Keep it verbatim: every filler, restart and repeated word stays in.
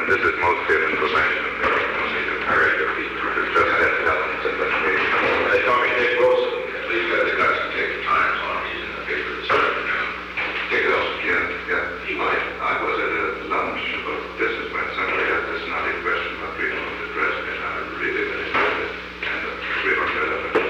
this is mostly an information. I read your piece. It's just that element of the meeting. They call me Dick Wilson. These guys have got to take the time, so I'm using the paper this afternoon. Dick Wilson. Yeah, yeah. I, I was at a lunch of businessmen. Somebody had this naughty question about freedom of the press, and I really didn't understand it. And uh, we were fed up.